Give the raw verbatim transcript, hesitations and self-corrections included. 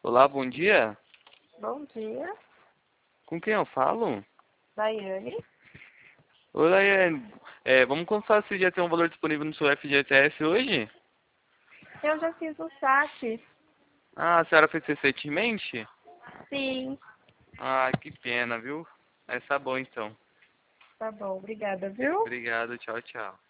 Olá, bom dia. Bom dia, Com quem eu falo? Daiane. Oi, Daiane. É, vamos consultar se já tem um valor disponível no seu F G T S hoje? Eu já fiz o saque. Ah, a senhora fez recentemente? Sim. Ah, que pena, viu? Mas tá bom então. Tá bom, obrigada, viu? Obrigado, tchau, tchau.